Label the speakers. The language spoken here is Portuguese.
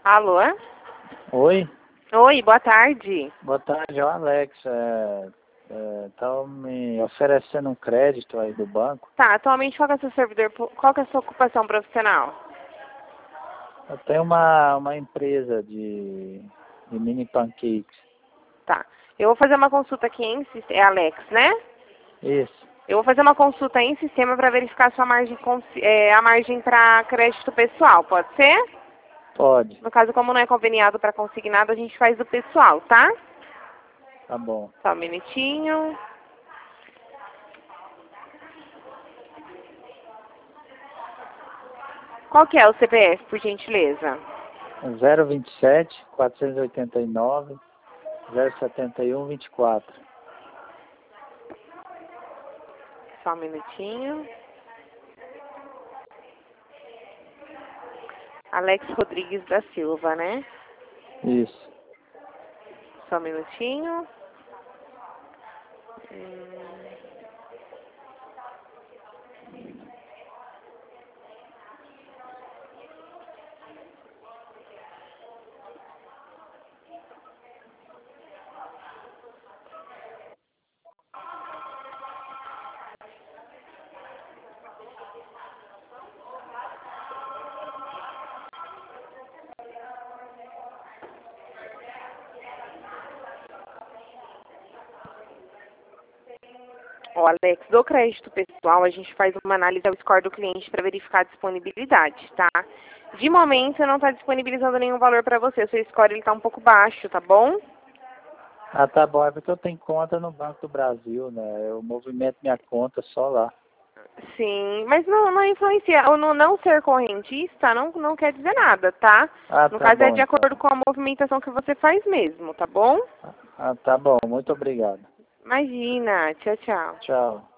Speaker 1: Alô?
Speaker 2: Oi,
Speaker 1: Oi, boa tarde.
Speaker 2: boa tarde, é o Alex. Tá me oferecendo um crédito aí do banco.
Speaker 1: Tá, atualmente qual que é o seu servidor, qual que é a sua ocupação profissional?
Speaker 2: Eu tenho uma empresa de mini pancakes.
Speaker 1: Tá, eu vou fazer uma consulta aqui é Alex, né?
Speaker 2: Isso,
Speaker 1: Eu vou fazer uma consulta em sistema para verificar a sua margem, a margem para crédito pessoal, pode ser?
Speaker 2: pode,
Speaker 1: No caso, como não é conveniado para consignado, a gente faz do pessoal, tá?
Speaker 2: tá bom.
Speaker 1: Só um minutinho. Qual que é o CPF, por gentileza?
Speaker 2: 027 489 071 24.
Speaker 1: Só um minutinho. Alex Rodrigues da Silva, né?
Speaker 2: Isso.
Speaker 1: Só um minutinho. Ó, Alex, do crédito pessoal, a gente faz uma análise ao score do cliente para verificar a disponibilidade, tá? De momento, eu não está disponibilizando nenhum valor para você. O seu score está um pouco baixo, tá bom?
Speaker 2: Ah, tá bom, é porque eu tenho conta no Banco do Brasil, né? Eu movimento minha conta só lá.
Speaker 1: Sim, mas não influencia. O não ser correntista não quer dizer nada, tá?
Speaker 2: Ah,
Speaker 1: No
Speaker 2: tá
Speaker 1: caso, é
Speaker 2: bom
Speaker 1: de
Speaker 2: então.
Speaker 1: acordo com a movimentação que você faz mesmo, tá bom?
Speaker 2: Ah, tá bom, muito obrigado.
Speaker 1: Imagina. Tchau, tchau.
Speaker 2: Tchau.